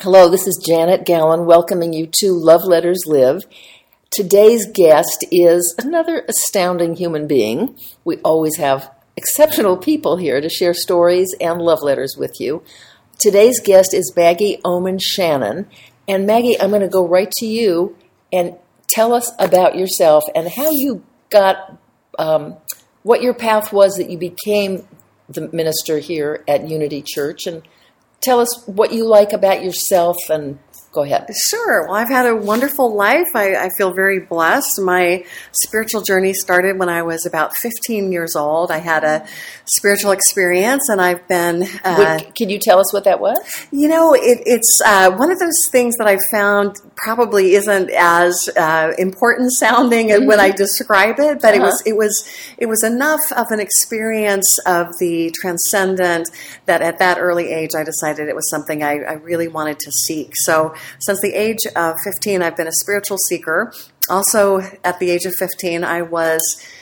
Hello, this is Janet Gallen welcoming you to Love Letters Live. Today's guest is another astounding human being. We always have exceptional people here to share stories and love letters with you. Today's guest is Maggie Oman Shannon. And Maggie, I'm going to go right to you and tell us about yourself and how you got, what your path was that you became the minister here at Unity Church, and tell us what you like about yourself, and go ahead. Sure. Well, I've had a wonderful life. I feel very blessed. My spiritual journey started when I was about 15 years old. I had a spiritual experience, and I've been... Can you tell us what that was? You know, it's one of those things that I found probably isn't as important sounding when I describe it, but it was enough of an experience of the transcendent that at that early age I decided it was something I really wanted to seek. So since the age of 15, I've been a spiritual seeker. Also, at the age of 15, I was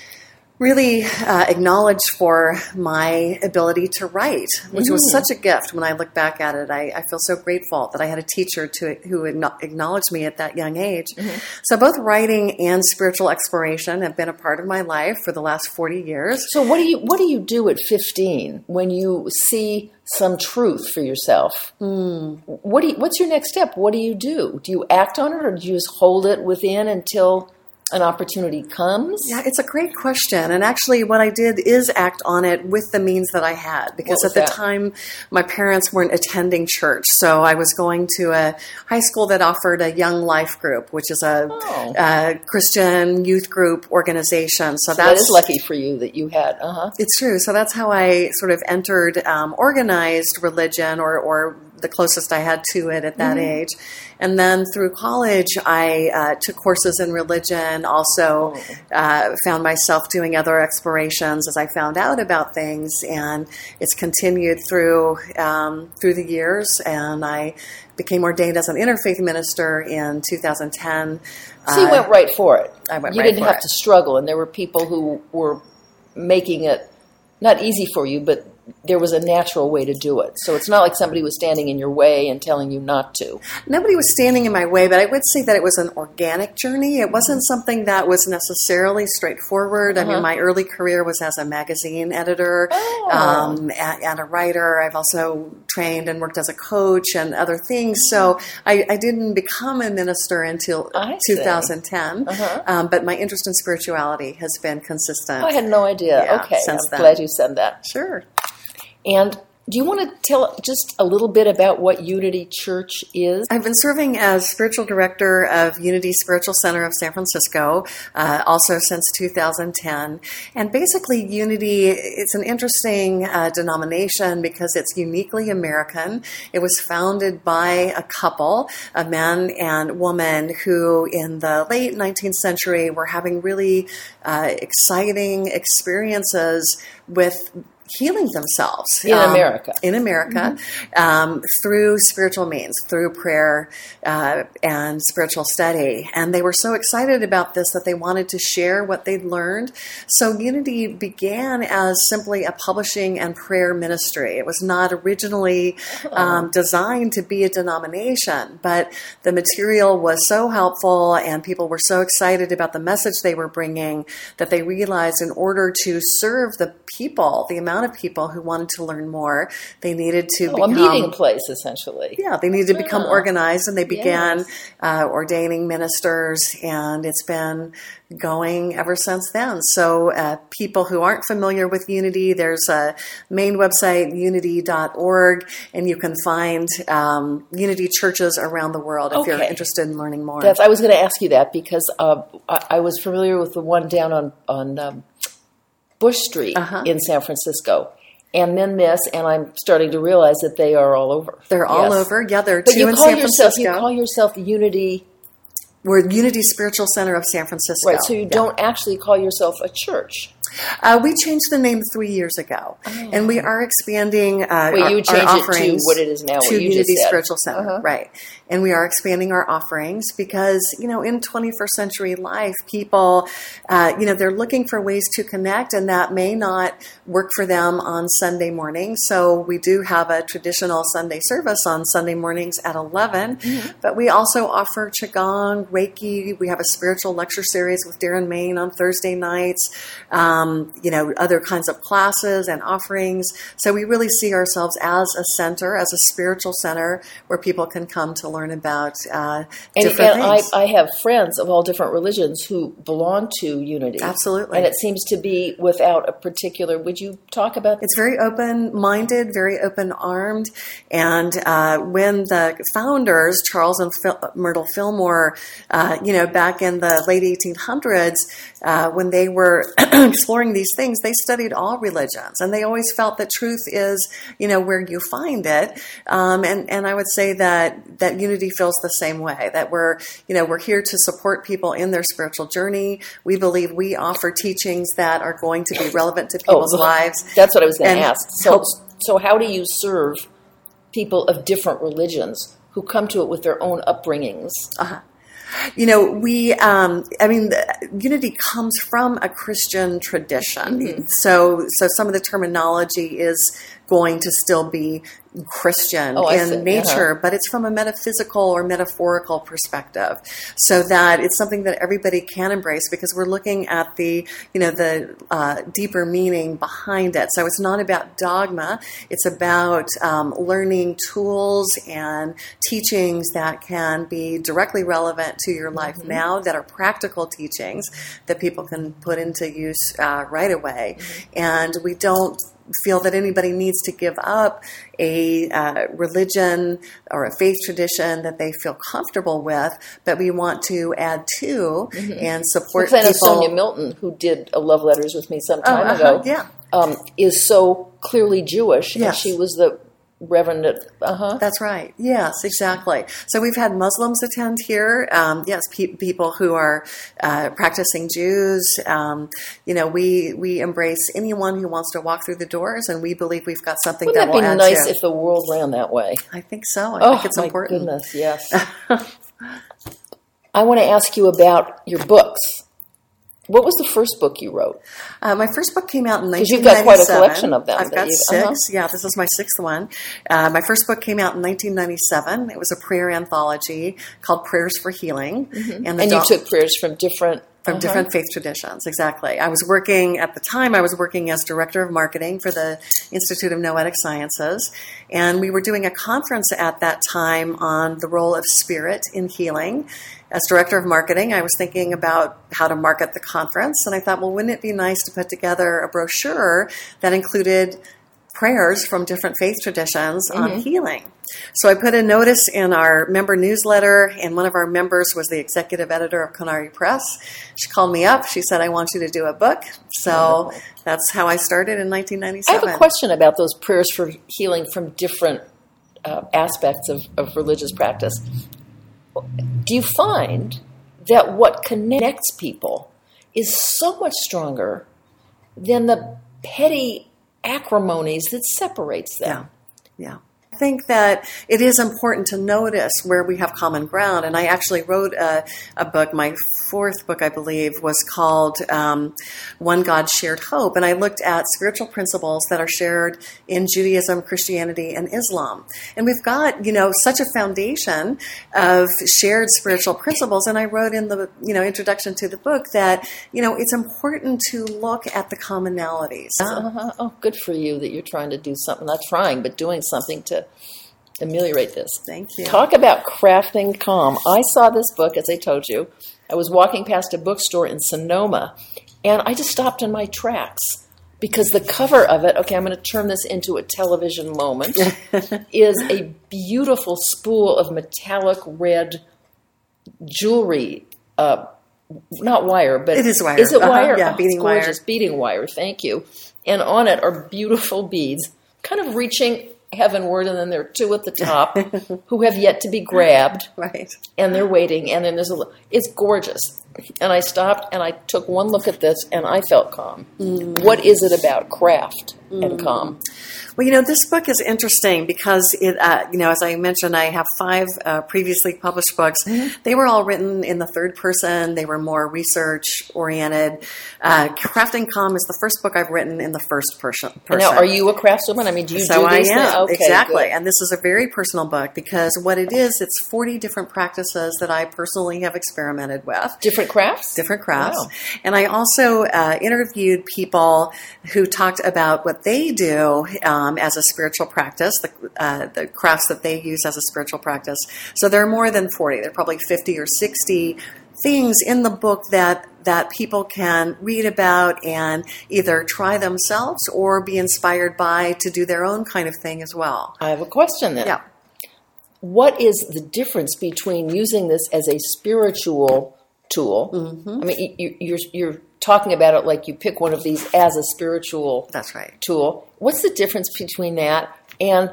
really acknowledged for my ability to write, which was such a gift. When I look back at it, I feel so grateful that I had a teacher who acknowledged me at that young age. So both writing and spiritual exploration have been a part of my life for the last 40 years. So what do you do at 15 when you see some truth for yourself? What's your next step? What do you do? Do you act on it, or do you just hold it within until an opportunity comes? Yeah, it's a great question. And actually what I did is act on it with the means that I had, because at the time my parents weren't attending church. So I was going to a high school that offered a Young Life group, which is a Christian youth group organization. So that is lucky for you that you had. It's true. So that's how I sort of entered organized religion, or the closest I had to it at that age. And then through college, I took courses in religion, also found myself doing other explorations as I found out about things, and it's continued through the years, and I became ordained as an interfaith minister in 2010. So you went right for it. I went You right didn't for have to struggle, and there were people who were making it not easy for you, but there was a natural way to do it. So it's not like somebody was standing in your way and telling you not to. Nobody was standing in my way, but I would say that it was an organic journey. It wasn't something that was necessarily straightforward. I mean, my early career was as a magazine editor and a writer. I've also trained and worked as a coach and other things. So I didn't become a minister until 2010. But my interest in spirituality has been consistent. I had no idea. Yeah, okay, since I'm then. glad you said that. Sure. And do you want to tell just a little bit about what Unity Church is? I've been serving as spiritual director of Unity Spiritual Center of San Francisco, also since 2010. And basically, Unity, it's an interesting denomination because it's uniquely American. It was founded by a couple, a man and woman, who in the late 19th century were having really exciting experiences with healing themselves in America. Through spiritual means, through prayer and spiritual study. And they were so excited about this that they wanted to share what they'd learned. So Unity began as simply a publishing and prayer ministry. It was not originally designed to be a denomination, but the material was so helpful and people were so excited about the message they were bringing that they realized in order to serve the people, the amount of people who wanted to learn more, they needed to become a meeting place, essentially. Yeah, they needed to become organized, and they began ordaining ministers, and it's been going ever since then. So people who aren't familiar with Unity, there's a main website, unity.org, and you can find Unity churches around the world if you're interested in learning more. I was going to ask you that because I was familiar with the one down on Bush Street in San Francisco. And then this, and I'm starting to realize that they are all over. They're all over. Yeah, there are two in San Francisco. You call yourself Unity. We're Unity Spiritual Center of San Francisco. Right, so you don't actually call yourself a church. We changed the name 3 years ago, and we are expanding you our changed it to offerings what it is now, to what you Unity just said. Spiritual Center, right? And we are expanding our offerings because, in 21st century life, people, they're looking for ways to connect, and that may not work for them on Sunday morning. So we do have a traditional Sunday service on Sunday mornings at 11, but we also offer Qigong, Reiki. We have a spiritual lecture series with Darren Main on Thursday nights. Other kinds of classes and offerings. So we really see ourselves as a center, as a spiritual center where people can come to learn about different things. I have friends of all different religions who belong to Unity. Absolutely. And it seems to be without a particular, would you talk about this? It's very open-minded, very open-armed. And when the founders, Charles and Myrtle Fillmore, back in the late 1800s, when they were exploring these things, they studied all religions, and they always felt that truth is, where you find it. And I would say that Unity feels the same way, that we're here to support people in their spiritual journey. We believe we offer teachings that are going to be relevant to people's lives. That's what I was going to ask. So how do you serve people of different religions who come to it with their own upbringings? Unity comes from a Christian tradition. So some of the terminology is going to still be Christian in nature, but it's from a metaphysical or metaphorical perspective, so that it's something that everybody can embrace because we're looking at the deeper meaning behind it. So it's not about dogma; it's about learning tools and teachings that can be directly relevant to your life now, that are practical teachings that people can put into use right away. And we don't feel that anybody needs to give up a religion or a faith tradition that they feel comfortable with, but we want to add to and support people. I know Sonia Milton, who did a Love Letters with me some time ago, is so clearly Jewish, and she was the Reverend. That's right. Yes, exactly. So we've had Muslims attend here. People who are practicing Jews. We embrace anyone who wants to walk through the doors, and we believe we've got something that will add to. Wouldn't that be nice if the world ran that way? I think so. I think it's important. Oh, my goodness, yes. I want to ask you about your books. What was the first book you wrote? My first book came out in 1997. Because you've got quite a collection of them. I've got 6. Yeah, this is my 6th one. My first book came out in 1997. It was a prayer anthology called Prayers for Healing. And you took prayers from different... different faith traditions, exactly. At the time, I was working as Director of Marketing for the Institute of Noetic Sciences, and we were doing a conference at that time on the role of spirit in healing. As Director of Marketing, I was thinking about how to market the conference, and I thought, well, wouldn't it be nice to put together a brochure that included prayers from different faith traditions on healing? So I put a notice in our member newsletter, and one of our members was the executive editor of Konari Press. She called me up. She said, I want you to do a book. So that's how I started in 1997. I have a question about those prayers for healing from different aspects of religious practice. Do you find that what connects people is so much stronger than the petty acrimonies that separates them? Yeah. I think that it is important to notice where we have common ground. And I actually wrote a book, my 4th book, I believe, was called One God, Shared Hope. And I looked at spiritual principles that are shared in Judaism, Christianity, and Islam. And we've got, such a foundation of shared spiritual principles. And I wrote in the, introduction to the book that, it's important to look at the commonalities. Oh, good for you that you're trying to do something. Not trying, but doing something to ameliorate this. Thank you. Talk about crafting calm. I saw this book, as I told you. I was walking past a bookstore in Sonoma, and I just stopped in my tracks because the cover of it, okay, I'm going to turn this into a television moment, is a beautiful spool of metallic red jewelry. Not wire, but... It is wire. Is it wire? Yeah, beading wire. Gorgeous, beading wire, thank you. And on it are beautiful beads, kind of reaching heavenward, and then there are two at the top who have yet to be grabbed. Right. And they're waiting, and then it's gorgeous. And I stopped, and I took one look at this, and I felt calm. What is it about craft and calm? Well, this book is interesting because it, as I mentioned, I have 5 previously published books. They were all written in the third person. They were more research oriented. Craft and Calm is the first book I've written in the first person. Now, are you a craftswoman? I mean, do you So do these I am, things? Okay, exactly. good. And this is a very personal book because what it is, it's 40 different practices that I personally have experimented with. Different crafts? Different crafts. Wow. And I also interviewed people who talked about what they do as a spiritual practice, the crafts that they use as a spiritual practice. So there are more than 40. There are probably 50 or 60 things in the book that people can read about and either try themselves or be inspired by to do their own kind of thing as well. I have a question then. Yeah. What is the difference between using this as a spiritual tool? I mean, you're talking about it like you pick one of these as a spiritual That's right. tool. What's the difference between that and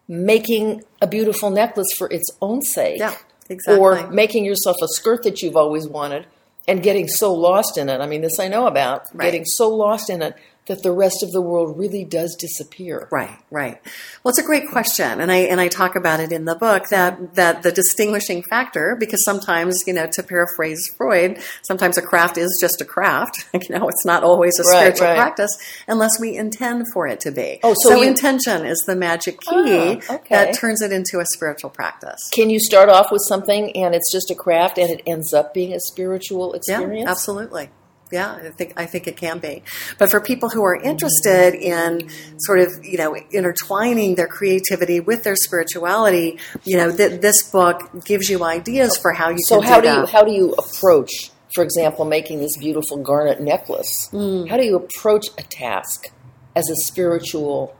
making a beautiful necklace for its own sake? Yeah, exactly. Or making yourself a skirt that you've always wanted and getting so lost in it. I mean, this I know about. Right. Getting so lost in it that the rest of the world really does disappear. Right. Well, it's a great question, and I talk about it in the book that the distinguishing factor, because sometimes, to paraphrase Freud, sometimes a craft is just a craft. It's not always a spiritual practice unless we intend for it to be. Oh, so intention is the magic key okay. that turns it into a spiritual practice. Can you start off with something and it's just a craft and it ends up being a spiritual experience? Yeah, absolutely. Yeah, I think it can be. But for people who are interested in sort of, intertwining their creativity with their spirituality, this book gives you ideas for how you can do that. So how do you approach, for example, making this beautiful garnet necklace? How do you approach a task as a spiritual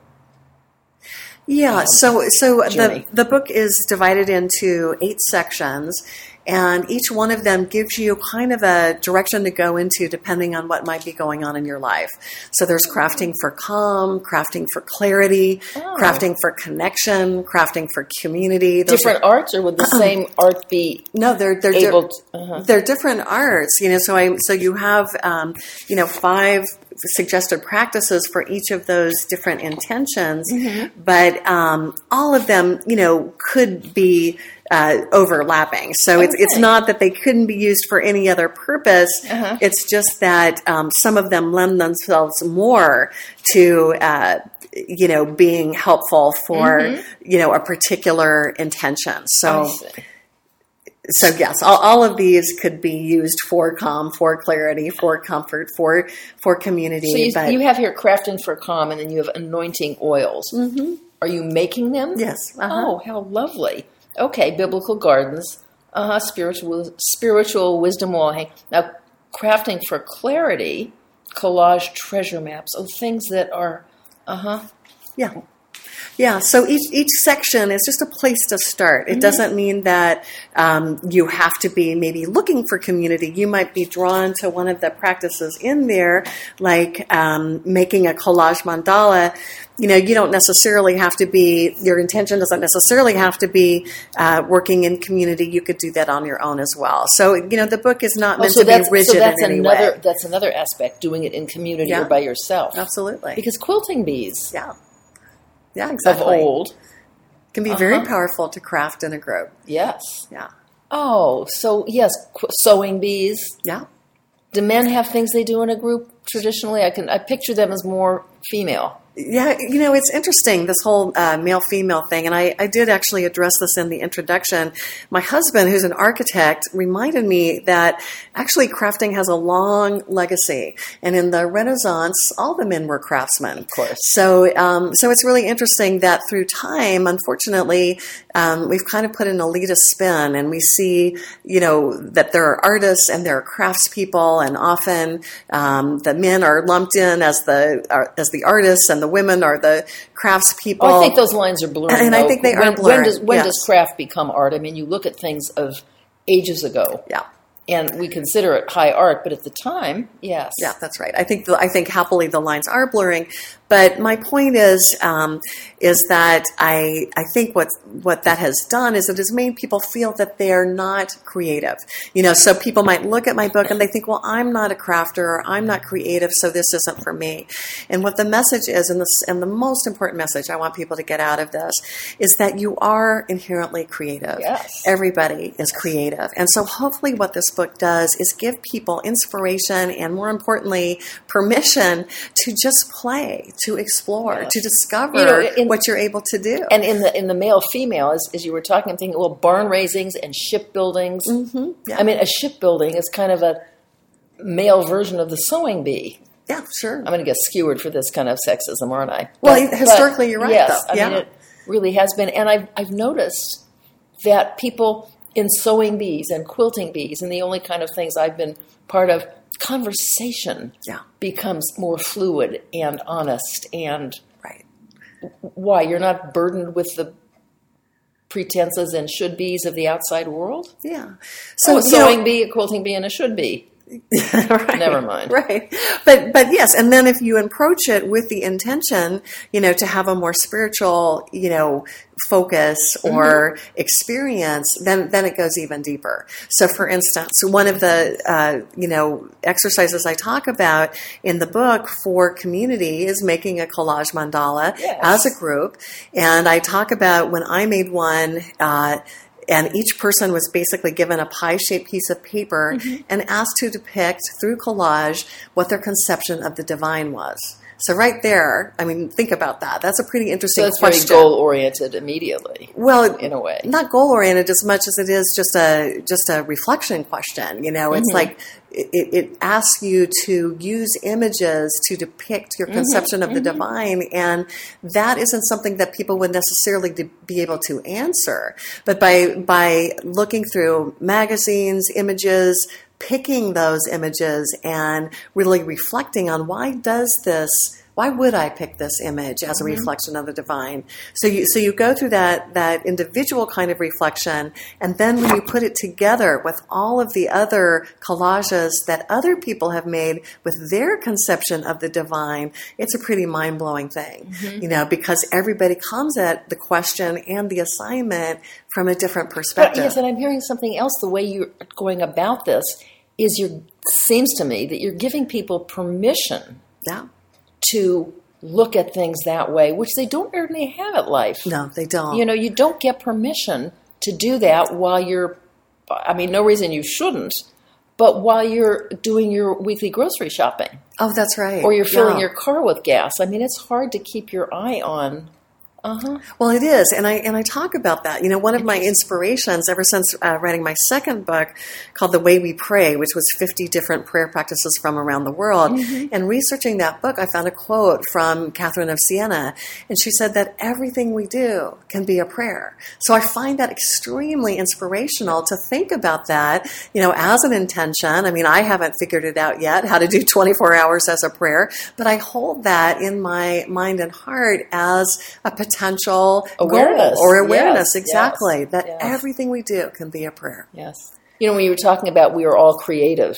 Yeah, so journey? the book is divided into 8 sections, and each one of them gives you kind of a direction to go into depending on what might be going on in your life. So there's crafting for calm, crafting for clarity, crafting for connection, crafting for community. Different arts, or would the same art be? No, they're they're different arts. So you have 5 suggested practices for each of those different intentions, but all of them could be overlapping. So it's not that they couldn't be used for any other purpose. It's just that some of them lend themselves more to being helpful for a particular intention. So yes, all of these could be used for calm, for clarity, for comfort, for community. So you have here crafting for calm, and then you have anointing oils. Are you making them? Yes. Oh, how lovely. Okay, biblical gardens, spiritual wisdom wall. Now, crafting for clarity, collage treasure maps. Oh, things that are, Yeah, so each section is just a place to start. It doesn't mean that you have to be maybe looking for community. You might be drawn to one of the practices in there, like making a collage mandala. You don't necessarily have to be, your intention doesn't necessarily have to be working in community. You could do that on your own as well. So, the book is not meant to be rigid in any way. That's another aspect, doing it in community or by yourself. Absolutely. Because quilting bees. Yeah, exactly. Of old. Can be very powerful to craft in a group. Yes. Yeah. Oh, so yes, sewing bees. Yeah. Do men have things they do in a group traditionally? I picture them as more female. Yeah, it's interesting, this whole male-female thing, and I did actually address this in the introduction. My husband, who's an architect, reminded me that actually crafting has a long legacy, and in the Renaissance, all the men were craftsmen. Of course. So it's really interesting that through time, unfortunately, we've kind of put an elitist spin, and we see, that there are artists and there are craftspeople, and often the men are lumped in as the artists, and the women are the craftspeople. Oh, I think those lines are blurring. And I think they are blurring. When does craft become art? I mean, you look at things of ages ago. Yeah. And we consider it high art, but at the time, yes. Yeah, that's right. I think happily the lines are blurring, But my point is that I think what that has done is it has made people feel that they're not creative. So people might look at my book and they think, well, I'm not a crafter, or I'm not creative, so this isn't for me. And what the message is, and the most important message I want people to get out of this, is that you are inherently creative. Yes. Everybody is creative. And so hopefully what this book does is give people inspiration and, more importantly, permission to just play, to explore, to discover what you're able to do. And in the male-female, as you were talking, I'm thinking, well, barn raisings and shipbuildings. Mm-hmm. Yeah. I mean, a shipbuilding is kind of a male version of the sewing bee. Yeah, sure. I'm going to get skewered for this kind of sexism, aren't I? Historically, you're right, yes, though. Yeah. I mean, it really has been. And I've noticed that people in sewing bees and quilting bees, and the only kind of things I've been part of, conversation becomes more fluid and honest. And why? You're not burdened with the pretenses and should be's of the outside world? Yeah. So a sewing bee, a quilting bee, and a should be. Right. Never mind. Right. But yes, and then if you approach it with the intention, to have a more spiritual, focus or experience, then it goes even deeper. So for instance, one of the, exercises I talk about in the book for community is making a collage mandala as a group. And I talk about when I made one, and each person was basically given a pie-shaped piece of paper and asked to depict through collage what their conception of the divine was. So right there, I mean, think about that. That's a pretty interesting question. So that's very goal-oriented immediately. Well, in a way, not goal-oriented as much as it is just a reflection question. It's like it asks you to use images to depict your conception of the divine, and that isn't something that people would necessarily be able to answer. But by looking through magazines, images, picking those images and really reflecting on why would I pick this image as a reflection of the divine? So you go through that individual kind of reflection, and then when you put it together with all of the other collages that other people have made with their conception of the divine, it's a pretty mind-blowing thing, because everybody comes at the question and the assignment from a different perspective. But yes, and I'm hearing something else. The way you're going about this is seems to me that you're giving people permission to look at things that way, which they don't ordinarily have at life. No, they don't. You don't get permission to do that while you're, no reason you shouldn't, but while you're doing your weekly grocery shopping. Oh, that's right. Or you're filling your car with gas. It's hard to keep your eye on. Well, it is, and I talk about that. One of my inspirations ever since writing my second book, called The Way We Pray, which was 50 different prayer practices from around the world, and researching that book, I found a quote from Catherine of Siena, and she said that everything we do can be a prayer. So I find that extremely inspirational to think about that, as an intention. I haven't figured it out yet, how to do 24 hours as a prayer, but I hold that in my mind and heart as a potential awareness. Goal or awareness, exactly, that everything we do can be a prayer. Yes. When you were talking about we are all creative,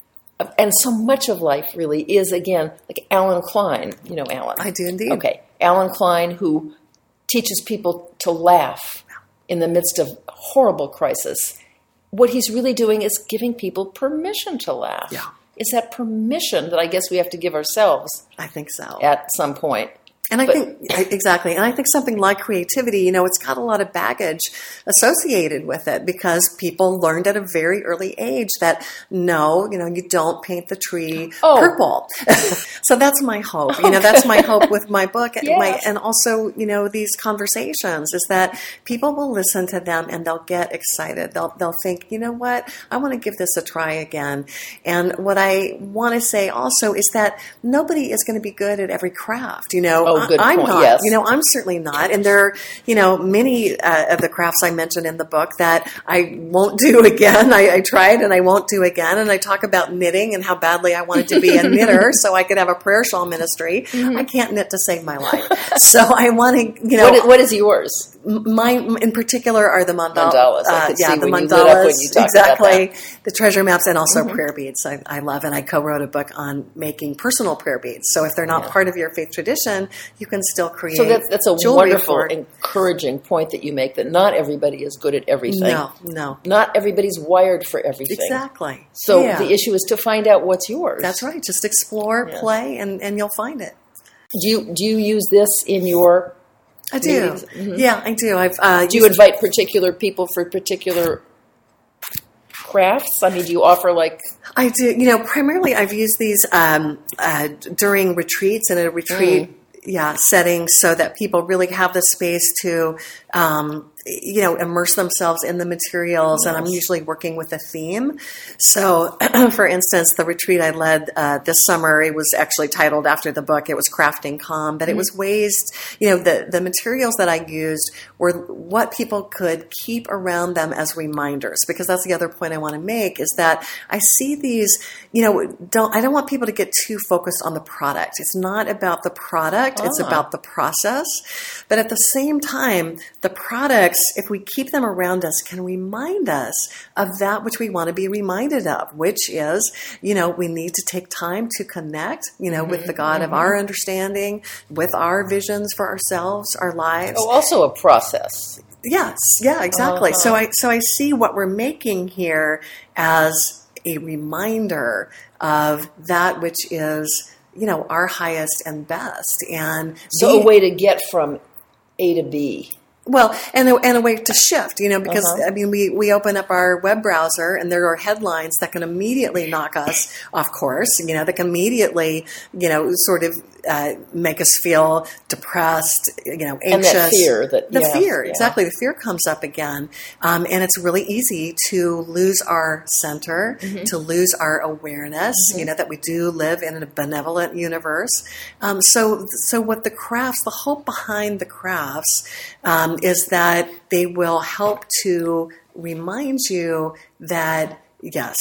and so much of life really is, again, like Alan Klein. Alan? I do indeed. Okay. Alan Klein, who teaches people to laugh in the midst of horrible crisis. What he's really doing is giving people permission to laugh. Yeah. It's that permission that I guess we have to give ourselves. I think so. At some point. And I think, exactly, and I think something like creativity, it's got a lot of baggage associated with it, because people learned at a very early age that, no, you don't paint the tree purple. So that's my hope. That's my hope with my book, and also, these conversations, is that people will listen to them and they'll get excited. They'll think, what, I want to give this a try again. And what I want to say also is that nobody is going to be good at every craft, Good I'm point. not. Yes. I'm certainly not. And there are, many of the crafts I mentioned in the book that I won't do again. I tried and I won't do again. And I talk about knitting and how badly I wanted to be a knitter so I could have a prayer shawl ministry. I can't knit to save my life. So I want to, What is yours? Mine in particular are the mandalas. I could see the when mandalas, you lit up when you talked exactly. about that. The treasure maps, and also prayer beads. I love, and I co-wrote a book on making personal prayer beads. So if they're not part of your faith tradition, you can still create. So that's a wonderful, encouraging point that you make. That not everybody is good at everything. No, not everybody's wired for everything. Exactly. So the issue is to find out what's yours. That's right. Just explore, play, and you'll find it. Do you use this in your? I do. Mm-hmm. Yeah, I do. Do you invite particular people for particular crafts? I mean, do you offer I do. Primarily I've used these during retreats, in a retreat setting, so that people really have the space to immerse themselves in the materials. And I'm usually working with a theme. So, for instance, the retreat I led this summer, it was actually titled after the book. It was Crafting Calm, but it was ways, the materials that I used were what people could keep around them as reminders. Because that's the other point I want to make, is that I see these, I don't want people to get too focused on the product. It's not about the product, it's about the process. But at the same time, the products, if we keep them around us, can remind us of that which we want to be reminded of, which is, we need to take time to connect, with the God of our understanding, with our visions for ourselves, our lives. Oh, also a process. Yes, yeah, exactly. So I see what we're making here as a reminder of that which is, our highest and best. And so a way to get from A to B. Well, and a way to shift, because we open up our web browser and there are headlines that can immediately knock us off course, that can immediately, sort of make us feel depressed, anxious. And that fear. The fear, exactly. The fear comes up again. And it's really easy to lose our center, to lose our awareness, that we do live in a benevolent universe. So what the crafts, the hope behind the crafts, is that they will help to remind you that, yes,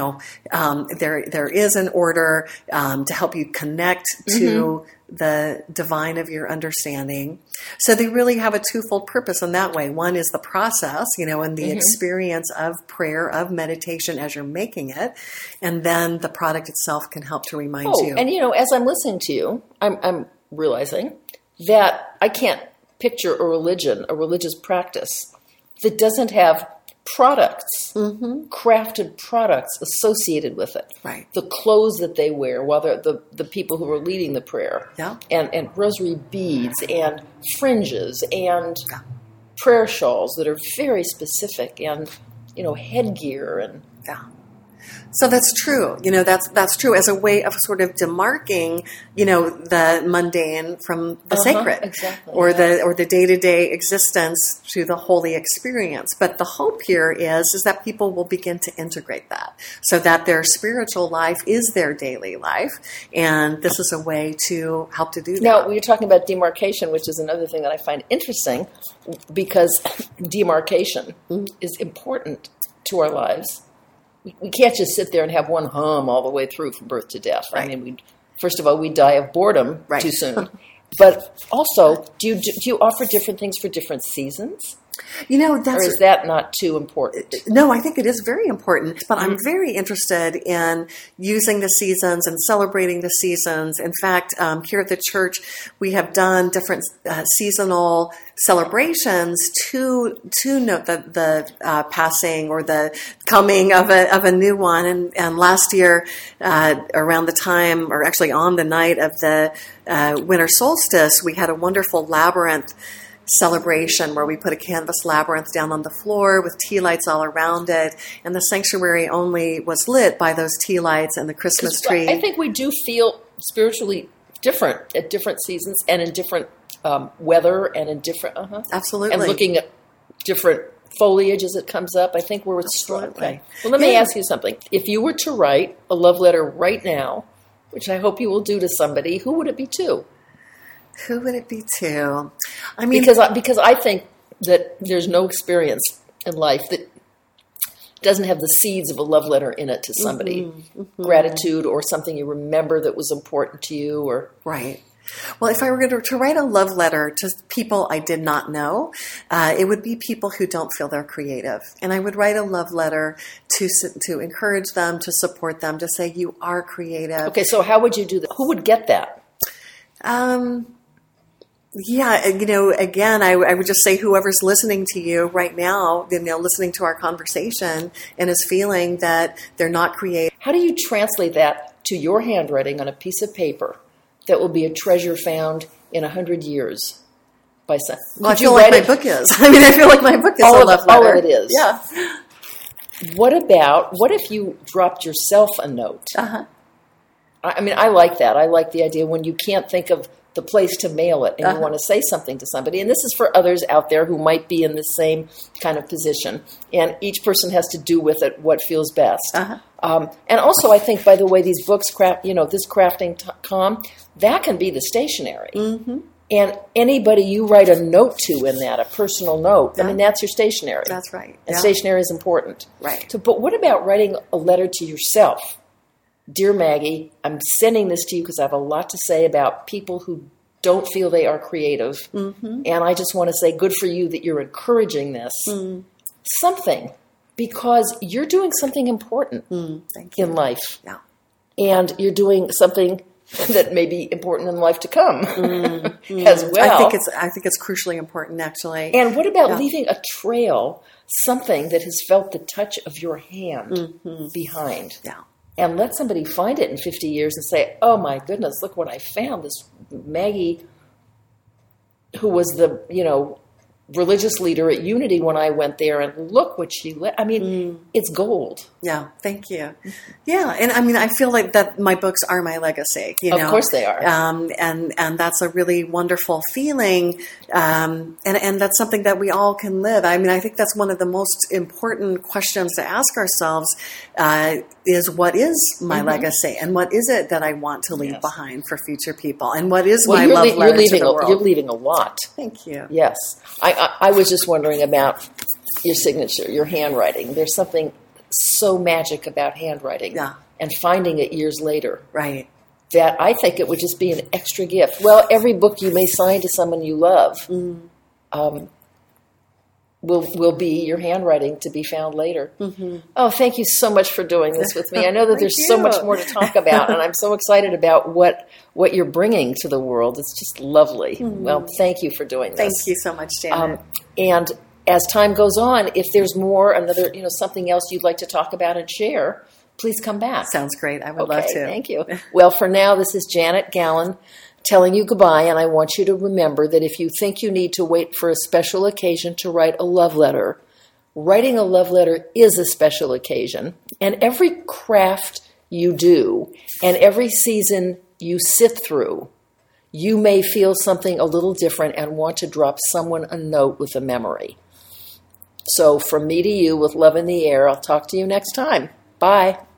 there is an order to help you connect to the divine of your understanding. So they really have a twofold purpose in that way. One is the process, and the experience of prayer, of meditation as you're making it. And then the product itself can help to remind you. And, as I'm listening to you, I'm realizing that I can't picture a religious practice that doesn't have products, crafted products associated with it. Right. The clothes that they wear, while the people who are leading the prayer, and rosary beads and fringes and prayer shawls that are very specific, and headgear and. So that's true. That's true as a way of sort of demarking, the mundane from the sacred, exactly, or the day-to-day existence to the holy experience. But the hope here is that people will begin to integrate that, so that their spiritual life is their daily life, and this is a way to help to do that. Now, you're talking about demarcation, which is another thing that I find interesting, because demarcation is important to our lives. We can't just sit there and have one hum all the way through from birth to death. Right. I mean, first of all, we die of boredom too soon. But also, do you offer different things for different seasons? Or is that not too important? No, I think it is very important, but I'm very interested in using the seasons and celebrating the seasons. In fact, here at the church, we have done different seasonal celebrations to note the passing or the coming of a new one. And last year, around the time, or actually on the night of the winter solstice, we had a wonderful labyrinth celebration where we put a canvas labyrinth down on the floor with tea lights all around it, and the sanctuary only was lit by those tea lights and the Christmas tree. I think we do feel spiritually different at different seasons and in different weather and in different absolutely, and looking at different foliage as it comes up. I think we're strong. Okay. Well, let me ask you something. If you were to write a love letter right now, which I hope you will do to somebody, who would it be to? Who would it be to? I mean, because I think that there's no experience in life that doesn't have the seeds of a love letter in it to somebody. Gratitude or something you remember that was important to you, or right. Well, if I were to write a love letter to people I did not know, it would be people who don't feel they're creative. And I would write a love letter to encourage them, to support them, to say you are creative. Okay, so how would you do that? Who would get that? Yeah, again, I would just say whoever's listening to you right now, listening to our conversation and is feeling that they're not creative. How do you translate that to your handwriting on a piece of paper that will be a treasure found in 100 years? Well, I feel like my book is. I feel like my book is a love letter. All of it is. Yeah. What if you dropped yourself a note? Uh-huh. I like that. I like the idea when you can't think of the place to mail it and Uh-huh. you want to say something to somebody. And this is for others out there who might be in the same kind of position. And each person has to do with it what feels best. Uh-huh. And also, I think, by the way, these books, this crafting.com, that can be the stationery. Mm-hmm. And anybody you write a note to in that, a personal note, Yeah. that's your stationery. That's right. And Yeah. stationery is important. Right. So, but what about writing a letter to yourself? Dear Maggie, I'm sending this to you because I have a lot to say about people who don't feel they are creative. Mm-hmm. And I just want to say good for you that you're encouraging this. Something, because you're doing something important Thank you. in life. Yeah. And you're doing something that may be important in life to come as well. I think it's crucially important, actually. And what about leaving a trail, something that has felt the touch of your hand behind? Yeah. And let somebody find it in 50 years and say, oh my goodness, look what I found. This Maggie, who was the, religious leader at Unity when I went there, and look what she it's gold. Yeah, thank you. Yeah, and I feel like that my books are my legacy. Of course they are. And that's a really wonderful feeling, and that's something that we all can live. I think that's one of the most important questions to ask ourselves, is what is my legacy, and what is it that I want to leave behind for future people, and what is my love letter to the world? You're leaving a lot. Thank you. Yes. I was just wondering about your signature, your handwriting. There's something so magic about handwriting and finding it years later. Right. That I think it would just be an extra gift. Well, every book you may sign to someone you love will be your handwriting to be found later. Mm-hmm. Oh, thank you so much for doing this with me. I know that there's so much more to talk about, and I'm so excited about what you're bringing to the world. It's just lovely. Mm-hmm. Well, thank you for doing this. Thank you so much, Janet. And as time goes on, if there's something else you'd like to talk about and share, please come back. Sounds great. I would love to. Thank you. Well, for now, this is Janet Gallen telling you goodbye, and I want you to remember that if you think you need to wait for a special occasion to write a love letter, writing a love letter is a special occasion, and every craft you do and every season you sit through, you may feel something a little different and want to drop someone a note with a memory. So from me to you, with love in the air, I'll talk to you next time. Bye.